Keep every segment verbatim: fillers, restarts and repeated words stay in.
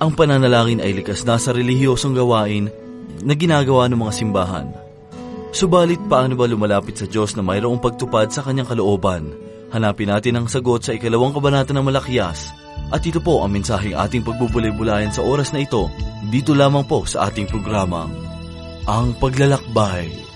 Ang pananalangin ay likas na sa relihiyosong gawain na ginagawa ng mga simbahan. Subalit paano ba lumalapit sa Diyos na mayroong pagtupad sa kanyang kalooban? Hanapin natin ang sagot sa ikalawang kabanata ng Malakias. At ito po ang mensaheng ating pagbubulay-bulayan sa oras na ito, dito lamang po sa ating programa, Ang Paglalakbay.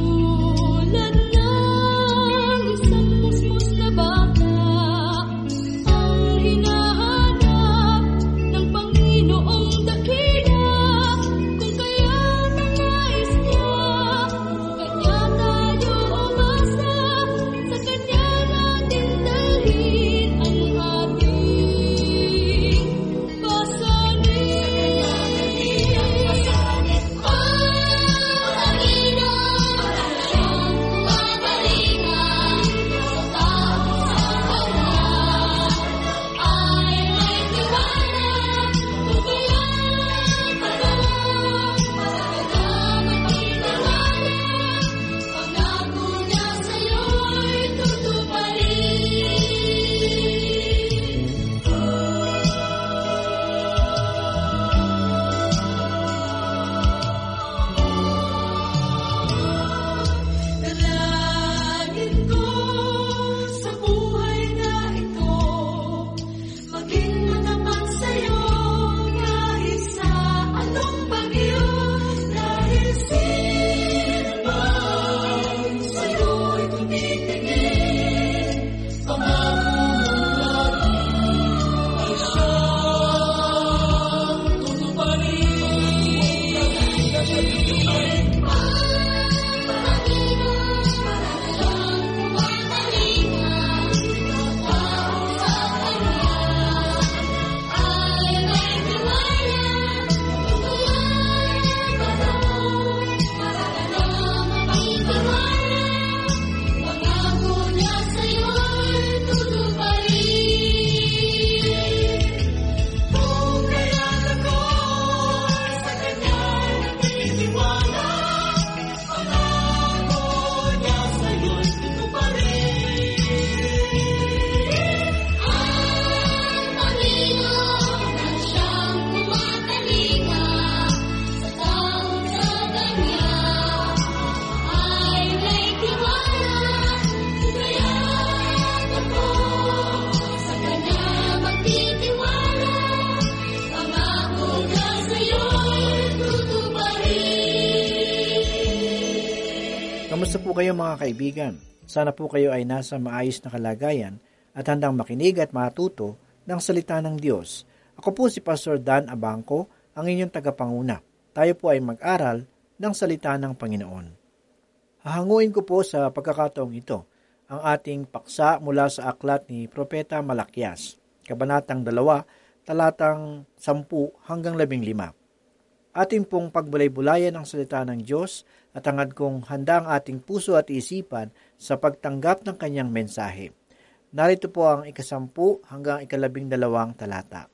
Kamusta po kayo mga kaibigan? Sana po kayo ay nasa maayos na kalagayan at handang makinig at matuto ng salita ng Diyos. Ako po si Pastor Dan Abangco, ang inyong tagapanguna. Tayo po ay mag-aral ng salita ng Panginoon. Hahanguin ko po sa pagkakataong ito ang ating paksa mula sa aklat ni Propeta Malakias, Kabanatang dalawa, talatang sampu hanggang labing lima. Ating pong pagbulay-bulayan ang salita ng Diyos at hangad kong handa ang ating puso at isipan sa pagtanggap ng kanyang mensahe. Narito po ang ikasampu hanggang ikalabing dalawang talata.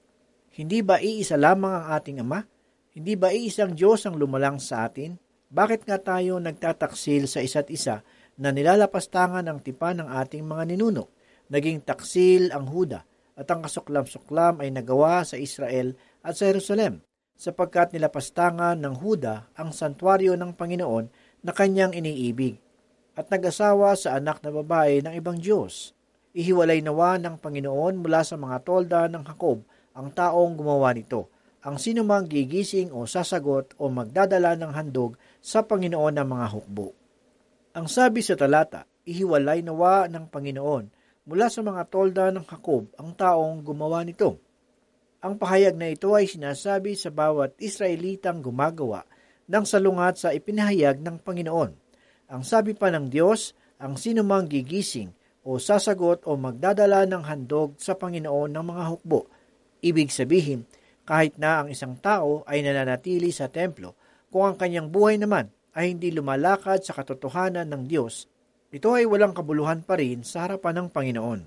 Hindi ba iisa lamang ang ating Ama? Hindi ba iisang Diyos ang lumalang sa atin? Bakit nga tayo nagtataksil sa isa't isa na nilalapastangan ang tipan ng ating mga ninuno? Naging taksil ang Huda at ang kasuklam-suklam ay nagawa sa Israel at sa Jerusalem, sapagkat nilapastangan ng Huda ang santuaryo ng Panginoon na kanyang iniibig, at nag-asawa sa anak na babae ng ibang Diyos. Ihiwalay nawa ng Panginoon mula sa mga tolda ng Jacob ang taong gumawa nito, ang sinumang gigising o sasagot o magdadala ng handog sa Panginoon ng mga hukbo. Ang sabi sa talata, ihiwalay nawa ng Panginoon mula sa mga tolda ng Jacob ang taong gumawa nito. Ang pahayag na ito ay sinasabi sa bawat Israelitang gumagawa ng salungat sa ipinahayag ng Panginoon. Ang sabi pa ng Diyos, ang sinumang gigising o sasagot o magdadala ng handog sa Panginoon ng mga hukbo. Ibig sabihin, kahit na ang isang tao ay nananatili sa templo, kung ang kanyang buhay naman ay hindi lumalakad sa katotohanan ng Diyos, ito ay walang kabuluhan pa rin sa harapan ng Panginoon.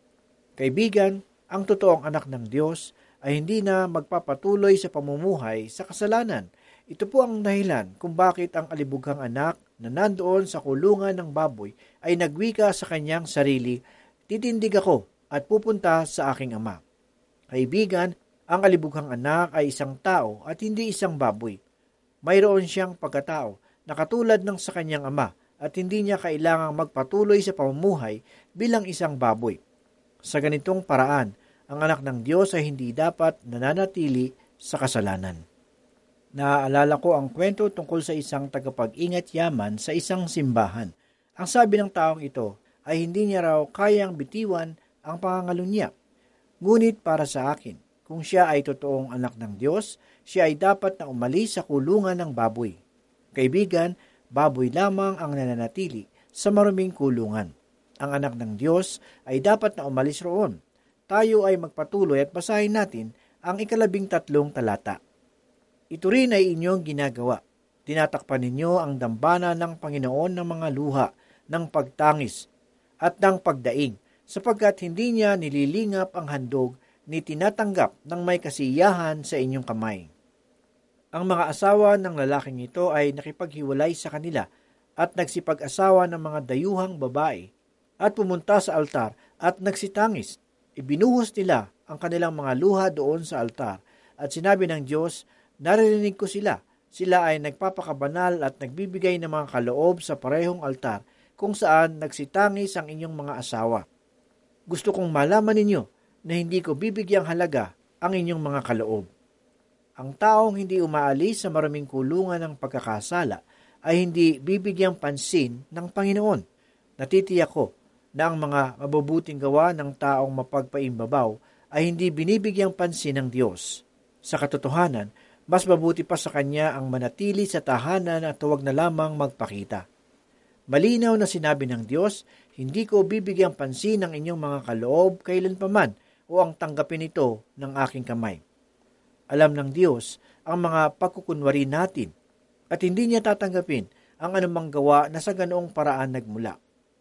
Kaibigan, ang totoong anak ng Diyos ay hindi na magpapatuloy sa pamumuhay sa kasalanan. Ito po ang dahilan kung bakit ang alibughang anak na nandoon sa kulungan ng baboy ay nagwika sa kanyang sarili, titindig ako at pupunta sa aking ama. Kaibigan, Ang kalibughang anak ay isang tao at hindi isang baboy. Mayroon siyang pagkatao na katulad ng sa kanyang ama at hindi niya kailangang magpatuloy sa pamumuhay bilang isang baboy. Sa ganitong paraan, ang anak ng Diyos ay hindi dapat nananatili sa kasalanan. Naaalala ko ang kwento tungkol sa isang tagapag-ingat yaman sa isang simbahan. Ang sabi ng taong ito ay hindi niya raw kayang bitiwan ang pangangalo niya. Ngunit para sa akin, kung siya ay totoong anak ng Diyos, siya ay dapat na umalis sa kulungan ng baboy. Kaibigan, baboy lamang ang nananatili sa maruming kulungan. Ang anak ng Diyos ay dapat na umalis roon. Tayo ay magpatuloy at basahin natin ang ikalabing tatlong talata. Ito rin ay inyong ginagawa. Tinatakpan ninyo ang dambana ng Panginoon ng mga luha, ng pagtangis, at ng pagdaing, sapagkat hindi niya nililingap ang handog ni tinatanggap ng may kasiyahan sa inyong kamay. Ang mga asawa ng lalaking ito ay nakipaghiwalay sa kanila at nagsipag-asawa ng mga dayuhang babae at pumunta sa altar at nagsitangis. Ibinuhos nila ang kanilang mga luha doon sa altar at sinabi ng Diyos, naririnig ko sila. Sila ay nagpapakabanal at nagbibigay ng mga kaloob sa parehong altar kung saan nagsitangis ang inyong mga asawa. Gusto kong malaman ninyo na hindi ko bibigyang halaga ang inyong mga kaloob. Ang taong hindi umaalis sa maraming kulungan ng pagkakasala ay hindi bibigyang pansin ng Panginoon. Natitiyak ko na ang mga mabubuting gawa ng taong mapagpaimbabaw ay hindi binibigyang pansin ng Diyos. Sa katotohanan, mas mabuti pa sa Kanya ang manatili sa tahanan at huwag na lamang magpakita. Malinaw na sinabi ng Diyos, hindi ko bibigyang pansin ang inyong mga kaloob kailanpaman o ang tanggapin ito ng aking kamay. Alam ng Diyos ang mga pagkukunwari natin at hindi niya tatanggapin ang anumang gawa na sa ganoong paraan nagmula.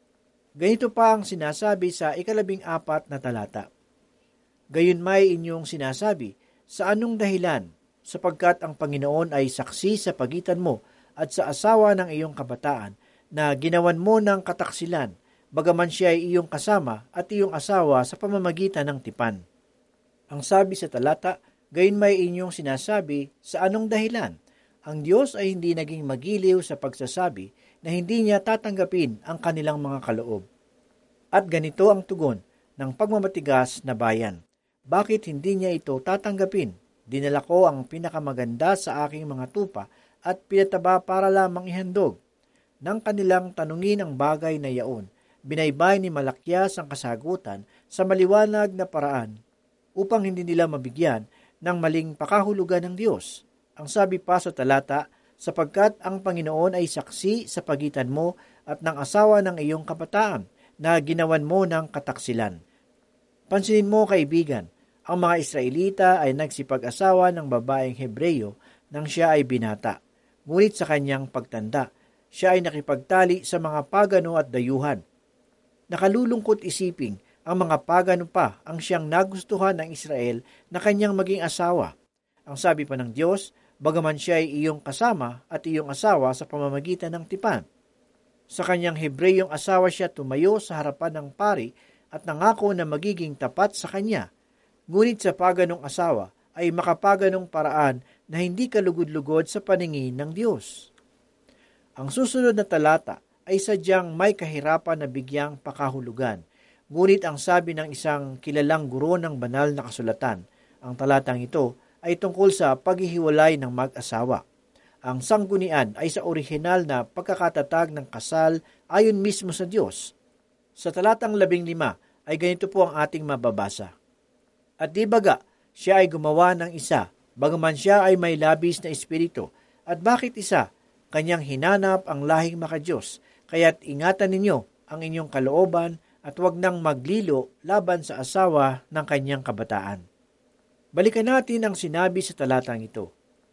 Ganito pa ang sinasabi sa ikalabing apat na talata. Gayon may inyong sinasabi, sa anong dahilan, sapagkat ang Panginoon ay saksi sa pagitan mo at sa asawa ng iyong kabataan na ginawan mo ng kataksilan, bagaman siya ay iyong kasama at iyong asawa sa pamamagitan ng tipan. Ang sabi sa talata, gayon may inyong sinasabi, sa anong dahilan? Ang Diyos ay hindi naging magiliw sa pagsasabi na hindi niya tatanggapin ang kanilang mga kaloob. At ganito ang tugon ng pagmamatigas na bayan. Bakit hindi niya ito tatanggapin? Dinala ko ang pinakamaganda sa aking mga tupa at pinataba para lamang ihandog. Nang kanilang tanungin ang bagay na yaon, binaybay ni Malakyas ang kasagutan sa maliwanag na paraan upang hindi nila mabigyan ng maling pakahulugan ng Diyos. Ang sabi pa sa talata, sapagkat ang Panginoon ay saksi sa pagitan mo at ng asawa ng iyong kabataan na ginawan mo ng kataksilan. Pansinin mo, kaibigan, ang mga Israelita ay nagsipag-asawa ng babaeng Hebreyo nang siya ay binata. Ngunit sa kanyang pagtanda, siya ay nakipagtali sa mga pagano at dayuhan. Nakalulungkot isiping ang mga pagano pa ang siyang nagustuhan ng Israel na kanyang maging asawa. Ang sabi pa ng Diyos, bagaman siya ay iyong kasama at iyong asawa sa pamamagitan ng tipan. Sa kanyang Hebreyong asawa siya tumayo sa harapan ng pari at nangako na magiging tapat sa kanya. Ngunit sa paganong asawa ay makapaganong paraan na hindi kalugod-lugod sa paningin ng Diyos. Ang susunod na talata ay sadyang may kahirapan na bigyang pakahulugan. Ngunit ang sabi ng isang kilalang guro ng banal na kasulatan, ang talatang ito ay tungkol sa paghihiwalay ng mag-asawa. Ang sanggunian ay sa orihinal na pagkakatatag ng kasal ayon mismo sa Diyos. Sa talatang labing lima ay ganito po ang ating mababasa. At di baga, siya ay gumawa ng isa, bagaman siya ay may labis na espiritu. At bakit isa? Kanyang hinanap ang lahing makadiyos, kaya't ingatan ninyo ang inyong kalooban at huwag nang maglilo laban sa asawa ng kanyang kabataan. Balikan natin ang sinabi sa talatang ito.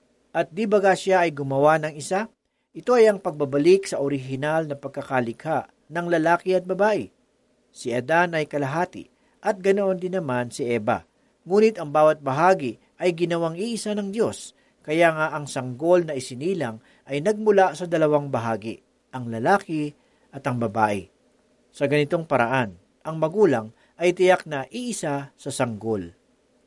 At di baga siya ay gumawa ng isa? Ito ay ang pagbabalik sa orihinal na pagkakalikha ng lalaki at babae. Si Adan ay kalahati at ganoon din naman si Eva. Ngunit ang bawat bahagi ay ginawang iisa ng Diyos, kaya nga ang sanggol na isinilang ay nagmula sa dalawang bahagi, ang lalaki at ang babae. Sa ganitong paraan, ang magulang ay tiyak na iisa sa sanggol.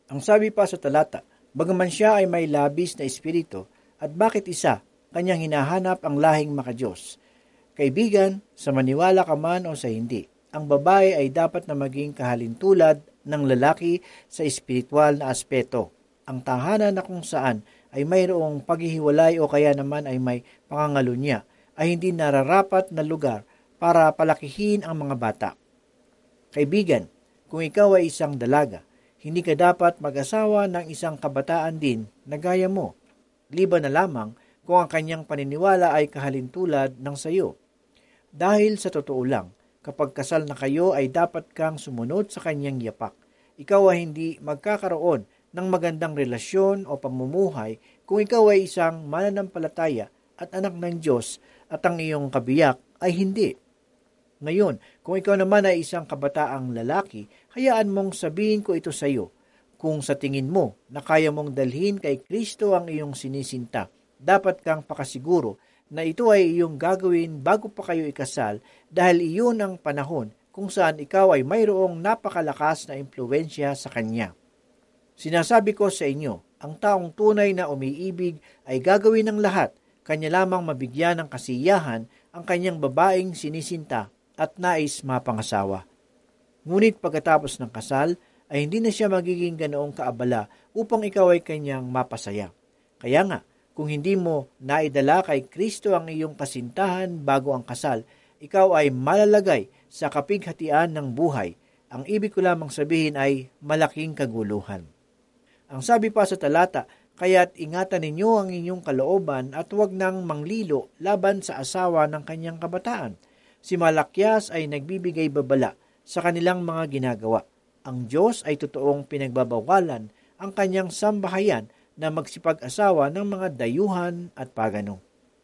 Ang sabi pa sa talata, bagaman siya ay may labis na espiritu, at bakit isa, kanyang hinahanap ang lahing makadiyos. Kaibigan, sa maniwala ka man o sa hindi, ang babae ay dapat na maging kahalintulad ng lalaki sa espiritual na aspeto. Ang tahanan na kung saan ay mayroong paghihiwalay o kaya naman ay may pangangalunya, ay hindi nararapat na lugar para palakihin ang mga bata. Kaibigan, kung ikaw ay isang dalaga, hindi ka dapat mag-asawa ng isang kabataan din na gaya mo, liban na lamang kung ang kanyang paniniwala ay kahalintulad ng sayo. Dahil sa totoo lang, kapag kasal na kayo ay dapat kang sumunod sa kanyang yapak. Ikaw ay hindi magkakaroon ng magandang relasyon o pamumuhay kung ikaw ay isang mananampalataya at anak ng Diyos at ang iyong kabiyak ay hindi. Ngayon, kung ikaw naman ay isang kabataang lalaki, hayaan mong sabihin ko ito sa iyo. Kung sa tingin mo na kaya mong dalhin kay Kristo ang iyong sinisinta, dapat kang pakasiguro na ito ay iyong gagawin bago pa kayo ikasal dahil iyon ang panahon kung saan ikaw ay mayroong napakalakas na impluwensya sa kanya. Sinasabi ko sa inyo, ang taong tunay na umiibig ay gagawin ng lahat, kanya lamang mabigyan ng kasiyahan ang kanyang babaeng sinisinta at nais mapangasawa. Ngunit pagkatapos ng kasal, ay hindi na siya magiging ganoong kaabala upang ikaw ay kanyang mapasaya. Kaya nga, kung hindi mo naidala kay Kristo ang iyong kasintahan bago ang kasal, ikaw ay malalagay sa kapighatian ng buhay. Ang ibig ko lamang sabihin ay malaking kaguluhan. Ang sabi pa sa talata, kaya't ingatan ninyo ang inyong kalooban at huwag nang manglilo laban sa asawa ng kanyang kabataan. Si Malakyas ay nagbibigay babala sa kanilang mga ginagawa. Ang Diyos ay totoong pinagbabawalan ang kanyang sambahayan na magsipag-asawa ng mga dayuhan at pagano.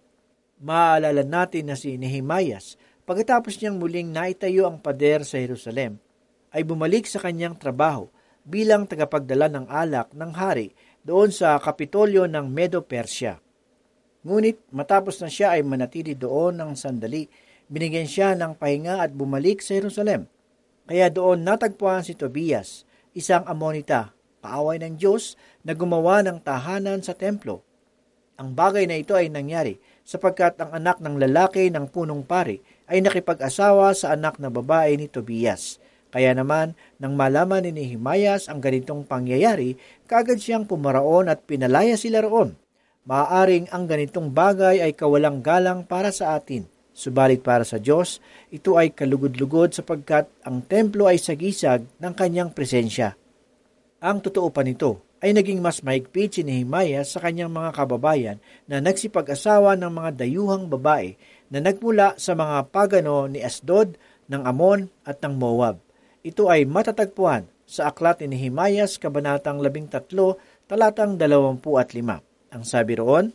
Maaalala natin na si Nehemias, pagkatapos niyang muling naitayo ang pader sa Jerusalem, ay bumalik sa kanyang trabaho bilang tagapagdala ng alak ng hari doon sa Kapitolyo ng Medo-Persia. Ngunit matapos na siya ay manatili doon ng sandali, binigyan siya ng pahinga at bumalik sa Jerusalem. Kaya doon natagpuan si Tobias, isang Amonita, kaaway ng Diyos na gumawa ng tahanan sa templo. Ang bagay na ito ay nangyari sapagkat ang anak ng lalaki ng punong pari ay nakipag-asawa sa anak na babae ni Tobias. Kaya naman, nang malaman ni Nehemias ang ganitong pangyayari, kaagad siyang pumaraon at pinalaya sila roon. Maaaring ang ganitong bagay ay kawalang galang para sa atin. Subalit para sa Diyos, ito ay kalugod-lugod sapagkat ang templo ay sagisag ng kanyang presensya. Ang totoo pa nito ay naging mas mahigpit si Nehemias sa kanyang mga kababayan na nagsipag-asawa ng mga dayuhang babae na nagmula sa mga pagano ni Asdod, ng Amon at ng Moab. Ito ay matatagpuan sa aklat ni Nehemias, kabanatang labing tatlo, talatang dalawampu at lima. Ang sabi roon,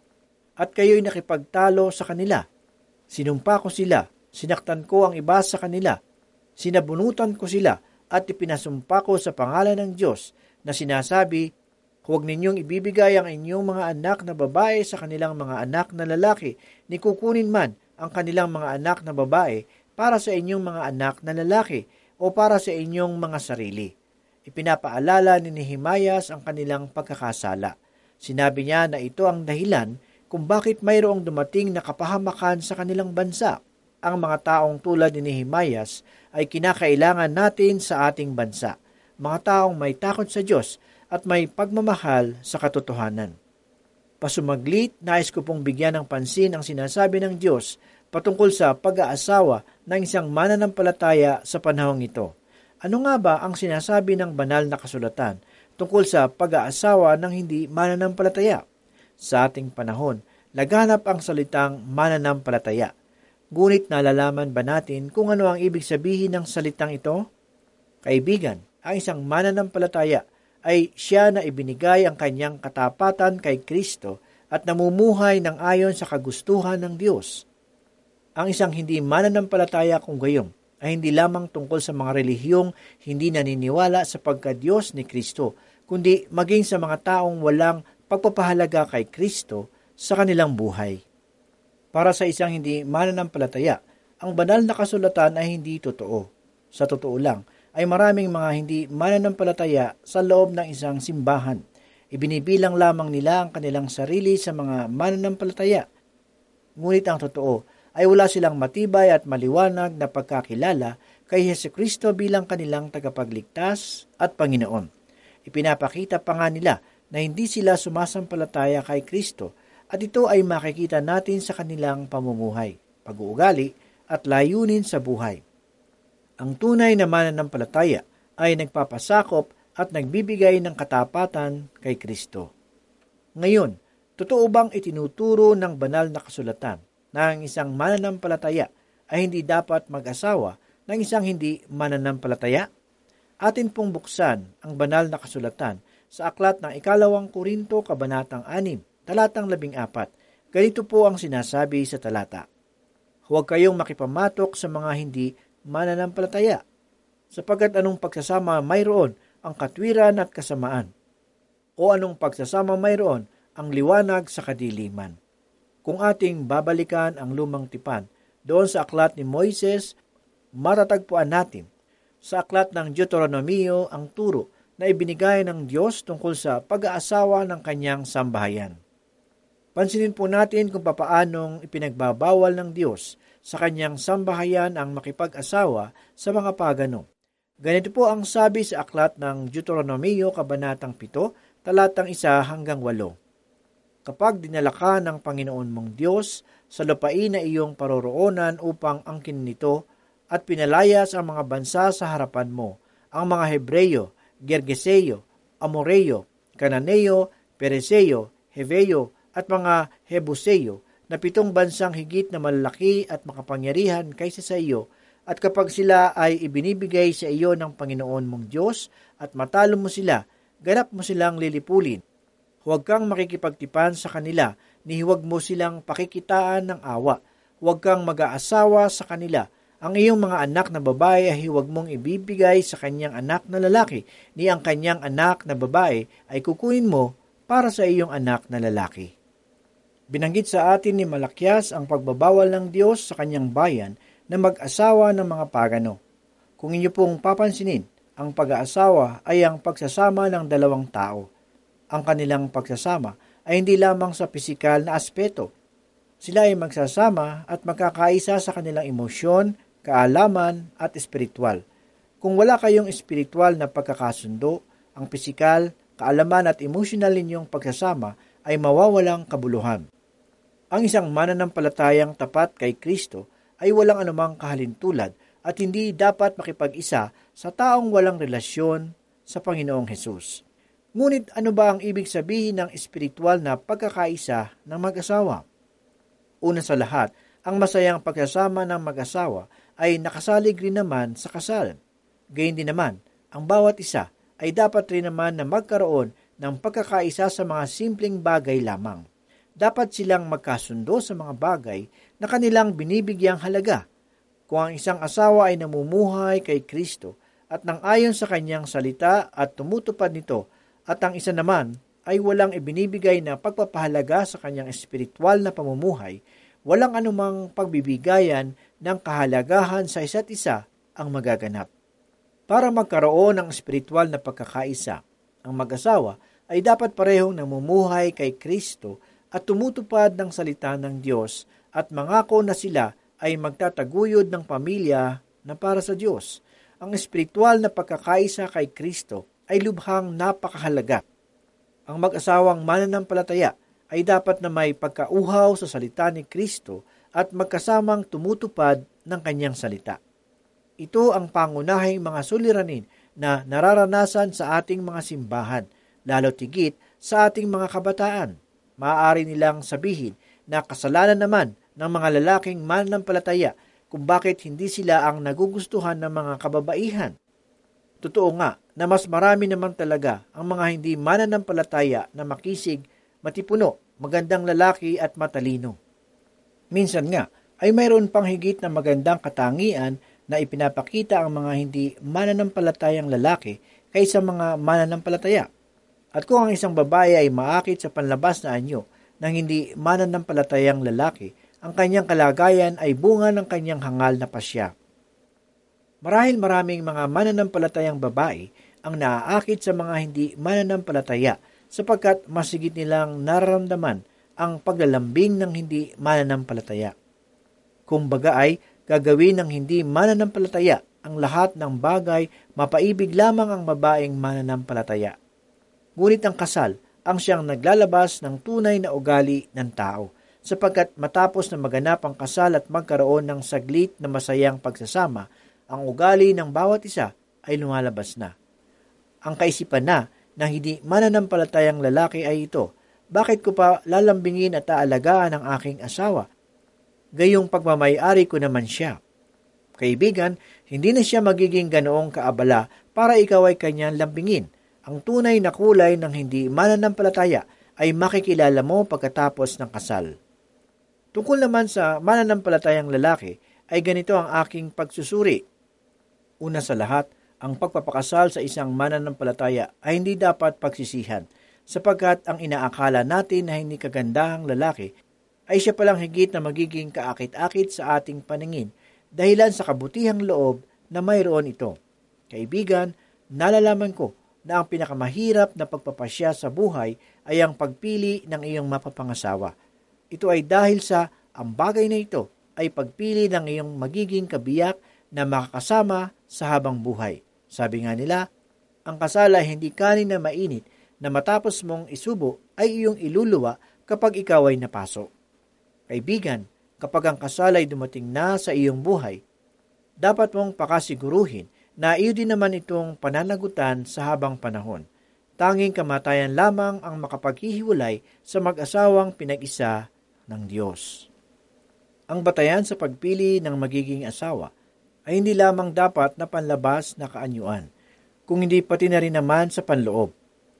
at kayo'y nakipagtalo sa kanila. Sinumpa ko sila, sinaktan ko ang iba sa kanila, sinabunutan ko sila, at ipinasumpa ko sa pangalan ng Diyos na sinasabi, huwag ninyong ibibigay ang inyong mga anak na babae sa kanilang mga anak na lalaki, ni kukunin man ang kanilang mga anak na babae para sa inyong mga anak na lalaki o para sa inyong mga sarili. Ipinapaalala ni Nehemias ang kanilang pagkakasala. Sinabi niya na ito ang dahilan kung bakit mayroong dumating na kapahamakan sa kanilang bansa. Ang mga taong tulad ni Nehemias ay kinakailangan natin sa ating bansa. Mga taong may takot sa Diyos at may pagmamahal sa katotohanan. Pasumaglit, nais ko pong bigyan ng pansin ang sinasabi ng Diyos patungkol sa pag-aasawa ng isang mananampalataya sa panahong ito. Ano nga ba ang sinasabi ng banal na kasulatan tungkol sa pag-aasawa ng hindi mananampalataya? Sa ating panahon, laganap ang salitang mananampalataya. Ngunit nalalaman ba natin kung ano ang ibig sabihin ng salitang ito? Kaibigan, ang isang mananampalataya ay siya na ibinigay ang kanyang katapatan kay Kristo at namumuhay ng ayon sa kagustuhan ng Diyos. Ang isang hindi mananampalataya kung gayon ay hindi lamang tungkol sa mga relihiyong hindi naniniwala sa pagka-Diyos ni Kristo, kundi maging sa mga taong walang pagpapahalaga kay Kristo sa kanilang buhay. Para sa isang hindi mananampalataya, ang banal na kasulatan ay hindi totoo. Sa totoo lang, ay maraming mga hindi mananampalataya sa loob ng isang simbahan. Ibinibilang lamang nila ang kanilang sarili sa mga mananampalataya. Ngunit ang totoo ay wala silang matibay at maliwanag na pagkakilala kay Jesucristo bilang kanilang tagapagligtas at Panginoon. Ipinapakita pa nga nila na hindi sila sumasampalataya kay Kristo at ito ay makikita natin sa kanilang pamumuhay, pag-uugali at layunin sa buhay. Ang tunay na mananampalataya ay nagpapasakop at nagbibigay ng katapatan kay Kristo. Ngayon, totoo bang itinuturo ng banal na kasulatan na ang isang mananampalataya ay hindi dapat mag-asawa ng isang hindi mananampalataya? Atin pong buksan ang banal na kasulatan sa aklat ng ikalawang Korinto, kabanatang anim, talatang labing apat. Ganito po ang sinasabi sa talata. Huwag kayong makipamatok sa mga hindi mananampalataya, sapagkat anong pagsasama mayroon ang katwiran at kasamaan, o anong pagsasama mayroon ang liwanag sa kadiliman. Kung ating babalikan ang lumang tipan doon sa aklat ni Moises, matatagpuan natin sa aklat ng Deuteronomio ang turo na ibinigay ng Diyos tungkol sa pag-aasawa ng kanyang sambahayan. Pansinin po natin kung papaanong ipinagbabawal ng Diyos sa kanyang sambahayan ang makipag-asawa sa mga pagano. Ganito po ang sabi sa aklat ng Deuteronomio, kabanatang pito, talatang isa hanggang walo. Kapag dinala ka ng Panginoon mong Diyos sa lupain na iyong paroroonan upang angkin nito at pinalayas ang mga bansa sa harapan mo, ang mga Hebreyo, Gergeseo, Amoreo, Kananeo, Pereseo, Heveo at mga Hebuseo na pitong bansang higit na malaki at makapangyarihan kaysa sa iyo. At kapag sila ay ibinibigay sa iyo ng Panginoon mong Diyos at matalo mo sila, ganap mo silang lilipulin. Huwag kang makikipagtipan sa kanila, ni huwag mo silang pakikitaan ng awa. Huwag kang mag-aasawa sa kanila. Ang iyong mga anak na babae ay huwag mong ibibigay sa kanyang anak na lalaki, ni ang kanyang anak na babae ay kukunin mo para sa iyong anak na lalaki. Binanggit sa atin ni Malakyas ang pagbabawal ng Diyos sa kanyang bayan na mag-asawa ng mga pagano. Kung inyo pong papansinin, ang pag-aasawa ay ang pagsasama ng dalawang tao. Ang kanilang pagsasama ay hindi lamang sa pisikal na aspeto. Sila ay magsasama at magkakaisa sa kanilang emosyon, kaalaman at espiritual. Kung wala kayong espiritual na pagkakasundo, ang pisikal, kaalaman at emosyonal ninyong pagsasama ay mawawalang kabuluhan. Ang isang mananampalatayang tapat kay Kristo ay walang anumang kahalintulad at hindi dapat makipag-isa sa taong walang relasyon sa Panginoong Hesus. Ngunit ano ba ang ibig sabihin ng espiritual na pagkakaisa ng mag-asawa? Una sa lahat, ang masayang pagsasama ng mag-asawa ay nakasalig rin naman sa kasal. Gayun din naman, ang bawat isa ay dapat rin naman na magkaroon ng pagkakaisa sa mga simpleng bagay lamang. Dapat silang magkasundo sa mga bagay na kanilang binibigyang halaga. Kung ang isang asawa ay namumuhay kay Kristo at nang ayon sa kanyang salita at tumutupad nito, at ang isa naman ay walang ibinibigay na pagpapahalaga sa kanyang espiritual na pamumuhay, walang anumang pagbibigayan ng kahalagahan sa isa't isa ang magaganap. Para magkaroon ng espiritual na pagkakaisa, ang mag-asawa ay dapat parehong namumuhay kay Kristo at tumutupad ng salita ng Diyos at mangako na sila ay magtataguyod ng pamilya na para sa Diyos. Ang espiritual na pagkakaisa kay Kristo ay lubhang napakahalaga. Ang mag-asawang mananampalataya ay dapat na may pagkauhaw sa salita ni Kristo at magkasamang tumutupad ng kanyang salita. Ito ang pangunahing mga suliranin na nararanasan sa ating mga simbahan, lalo tigit sa ating mga kabataan. Maaari nilang sabihin na kasalanan naman ng mga lalaking mananampalataya kung bakit hindi sila ang nagugustuhan ng mga kababaihan. Totoo nga na mas marami naman talaga ang mga hindi mananampalataya na makisig, matipuno, magandang lalaki at matalino. Minsan nga ay mayroon pang higit na magandang katangian na ipinapakita ang mga hindi mananampalatayang lalaki kaysa mga mananampalataya. At kung ang isang babae ay maakit sa panlabas na anyo ng hindi mananampalatayang lalaki, ang kanyang kalagayan ay bunga ng kanyang hangal na pasya. Marahil maraming mga mananampalatayang babae ang naaakit sa mga hindi mananampalataya sapagkat masigit nilang nararamdaman ang paglalambing ng hindi mananampalataya. Kumbaga ay gagawin ng hindi mananampalataya ang lahat ng bagay, mapaibig lamang ang babaeng mananampalataya. Ngunit ang kasal ang siyang naglalabas ng tunay na ugali ng tao, sapagkat matapos na maganap ang kasal at magkaroon ng saglit na masayang pagsasama, ang ugali ng bawat isa ay lumalabas na. Ang kaisipan na ng hindi mananampalatayang lalaki ay ito, bakit ko pa lalambingin at aalagaan ang aking asawa? Gayong pagmamayari ko naman siya. Kaibigan, hindi na siya magiging ganoong kaabala para ikaw ay kanyang lambingin. Ang tunay na kulay ng hindi mananampalataya ay makikilala mo pagkatapos ng kasal. Tungkol naman sa mananampalatayang lalaki, ay ganito ang aking pagsusuri. Una sa lahat, ang pagpapakasal sa isang mananampalataya ay hindi dapat pagsisihan, sapagkat ang inaakala natin na hindi kagandahang lalaki ay siya palang higit na magiging kaakit-akit sa ating paningin dahilan sa kabutihang loob na mayroon ito. Kaibigan, nalalaman ko na ang pinakamahirap na pagpapasya sa buhay ay ang pagpili ng iyong mapapangasawa. Ito ay dahil sa ang bagay na ito ay pagpili ng iyong magiging kabiyak na makakasama sa habang buhay. Sabi nga nila, ang kasal ay hindi kanin na mainit na matapos mong isubo ay iyong iluluwa kapag ikaw ay napaso. Kaibigan, kapag ang kasal ay dumating na sa iyong buhay, dapat mong pakasiguruhin na iyo din naman itong pananagutan sa habang panahon. Tanging kamatayan lamang ang makapaghihiwalay sa mag-asawang pinag-isa ng Diyos. Ang batayan sa pagpili ng magiging asawa ay hindi lamang dapat na panlabas na kaanyuan, kung hindi pati na rin naman sa panloob.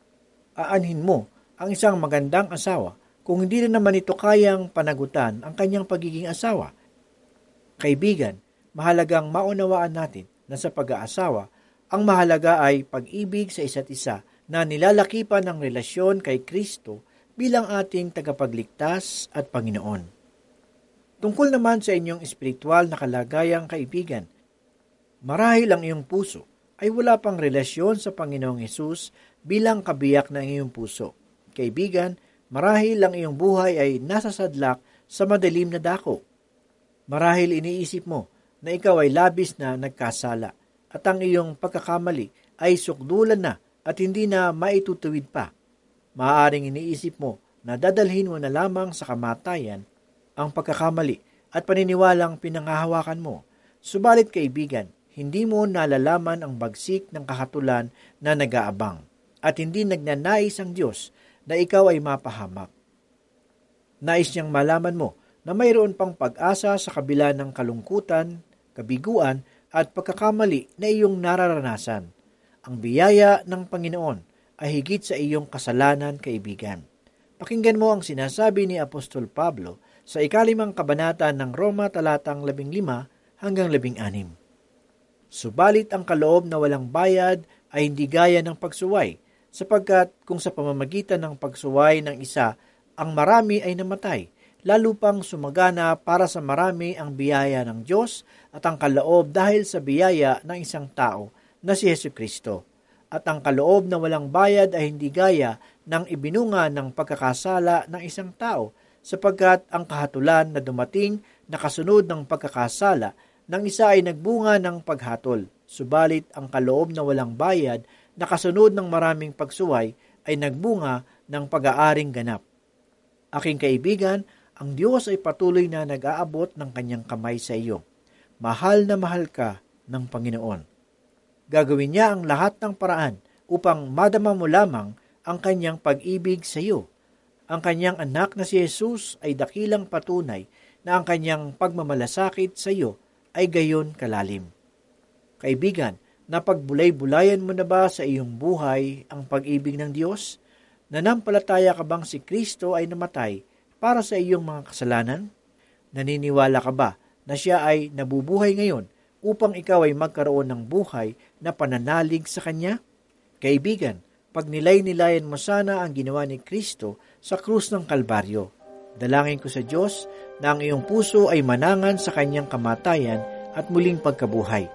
Aanhin mo ang isang magandang asawa kung hindi rin naman ito kayang panagutan ang kanyang pagiging asawa. Kaibigan, mahalagang maunawaan natin na sa pag-aasawa, ang mahalaga ay pag-ibig sa isa't isa na nilalakipan ng relasyon kay Kristo bilang ating tagapagligtas at Panginoon. Tungkol naman sa inyong espiritual na kalagayang kaibigan, marahil ang iyong puso ay wala pang relasyon sa Panginoong Hesus bilang kabiyak ng iyong puso. Kaibigan, marahil ang iyong buhay ay nasa sadlak sa madilim na dako. Marahil iniisip mo na ikaw ay labis na nagkasala at ang iyong pagkakamali ay sukdulan na at hindi na maitutuwid pa. Maaaring iniisip mo na dadalhin mo na lamang sa kamatayan ang pagkakamali at paniniwalang pinanghahawakan mo. Subalit kaibigan, hindi mo nalalaman ang bagsik ng kahatulan na nag-aabang at hindi nagnanais ang Diyos na ikaw ay mapahamak. Nais niyang malaman mo na mayroon pang pag-asa sa kabila ng kalungkutan, kabiguan at pagkakamali na iyong nararanasan. Ang biyaya ng Panginoon ay higit sa iyong kasalanan, kaibigan. Pakinggan mo ang sinasabi ni Apostol Pablo sa ikalimang kabanata ng Roma talatang labing lima hanggang labing anim. Subalit ang kaloob na walang bayad ay hindi gaya ng pagsuway, sapagkat kung sa pamamagitan ng pagsuway ng isa, ang marami ay namatay, lalo pang sumagana para sa marami ang biyaya ng Diyos at ang kaloob dahil sa biyaya ng isang tao na si Jesucristo. At ang kaloob na walang bayad ay hindi gaya ng ibinunga ng pagkakasala ng isang tao, sapagkat ang kahatulan na dumating na kasunod ng pagkakasala ng isa ay nagbunga ng paghatol. Subalit ang kaloob na walang bayad na kasunod ng maraming pagsuway ay nagbunga ng pag-aaring ganap. Aking kaibigan, ang Diyos ay patuloy na nag-aabot ng kanyang kamay sa iyo. Mahal na mahal ka ng Panginoon. Gagawin niya ang lahat ng paraan upang madama mo lamang ang kanyang pag-ibig sa iyo. Ang kanyang anak na si Jesus ay dakilang patunay na ang kanyang pagmamalasakit sa iyo ay gayon kalalim. Kaibigan, napagbulay-bulayan mo na ba sa iyong buhay ang pag-ibig ng Diyos? Nanampalataya ka bang si Kristo ay namatay para sa iyong mga kasalanan? Naniniwala ka ba na siya ay nabubuhay ngayon upang ikaw ay magkaroon ng buhay na pananalig sa Kanya? Kaibigan, pagnilay-nilayan mo sana ang ginawa ni Kristo sa krus ng Kalbaryo. Dalangin ko sa Diyos na ang iyong puso ay manangan sa Kanyang kamatayan at muling pagkabuhay,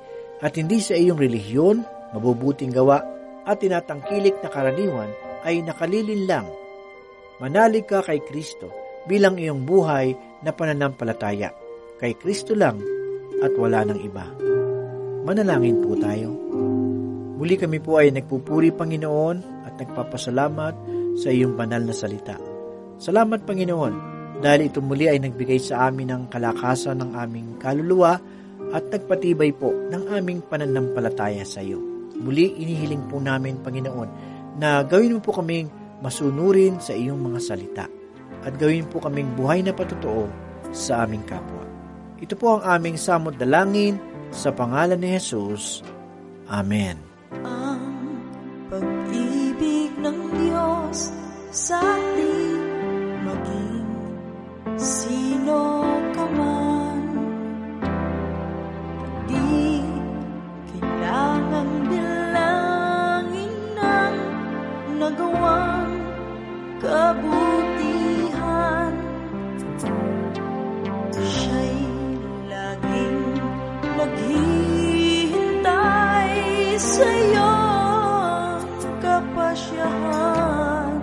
at hindi sa iyong relihiyon, mabubuting gawa at tinatangkilik na karaniwan ay nakalilin lang. Manalig ka kay Kristo bilang iyong buhay na pananampalataya. Kay Kristo lang at wala nang iba. Manalangin po tayo. Muli kami po ay nagpupuri, Panginoon, at nagpapasalamat sa iyong banal na salita. Salamat, Panginoon, dahil ito muli ay nagbigay sa amin ng kalakasan ng aming kaluluwa at nagpatibay po ng aming pananampalataya sa iyo. Muli inihiling po namin, Panginoon, na gawin mo po kaming masunurin sa iyong mga salita at gawin po kaming buhay na patotoo sa aming kapwa. Ito po ang aming samot dalangin sa pangalan ni Jesus. Amen. Ang pag-ibig ng Diyos sa atin, maging sino ka man, di kailangan bilangin ng nagawang kabutihan. Siya'y laging naghihintay sa'yo kapasyahan.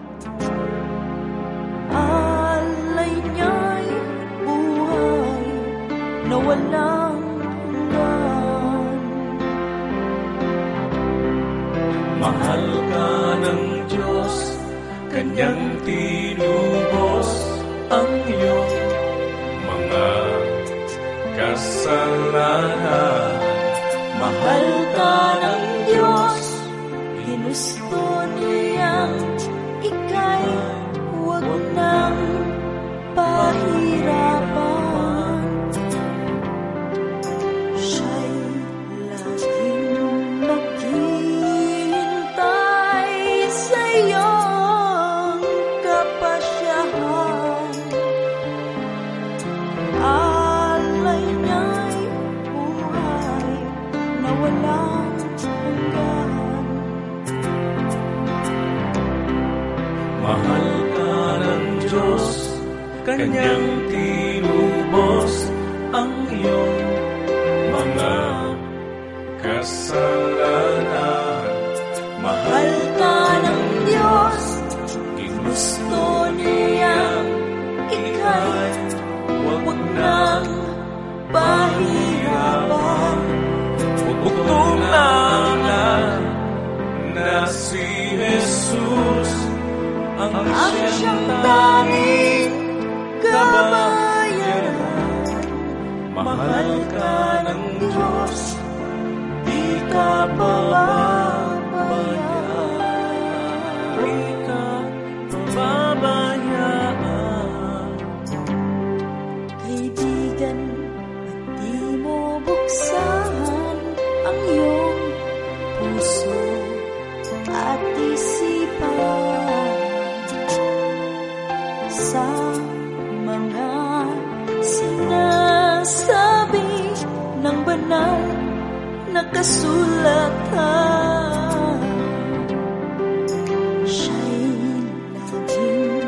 Alay niya'y buhay na walang hanggan. Mahal ka ng Diyos, Kanyang tinubos ang iyong mga kasalanan. Mahal ka ng Diyos, ginusto niyang ika'y huwag nang pahirapan. Siya'y laging naghihintay sa iyong kapasyahan. Alay niya'y buhay na walang hanggan. Mahal ka ng Diyos, Kanyang tinubos ang iyong mga kasalanan. Mahal ka ng Diyos, ginusto niyang ika'y huwag nang pahirapan. Bugtong na na si Jesus ang Ang siyang siyang tanging tanging kabayaran. Mahal ka ng Diyos, di ka pababayaan. di ka pababayaan. Kaibigan, ba't di mo buksan ang iyong puso at isipan sa mga sinasabi ng banal na kasulatan. Siya'y laging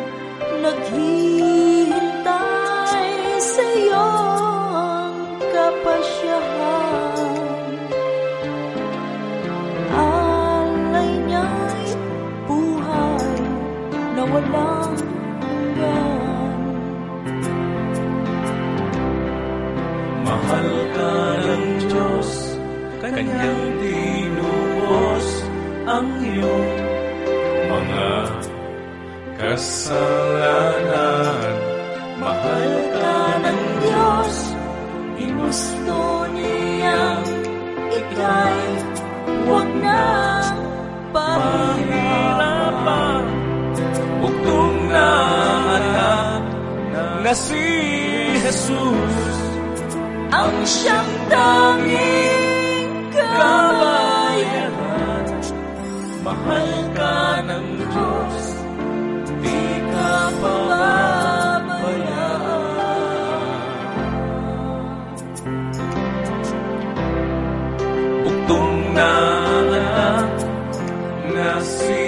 naghihintay sa iyong kapasyahan. Alay niya'y buhay na walang hanggan. Mahal ka ng Diyos, Kanyang tinubos ang iyong mga kasalanan. Mahal ka ng Diyos, Ginusto niyang ika'y huwag nang pahirapan. bugtong na anak na si Jesus Ang siyang tanging kabayaran. Mahal ka ng Diyos, di ka pababayaan. Bugtong na anak na si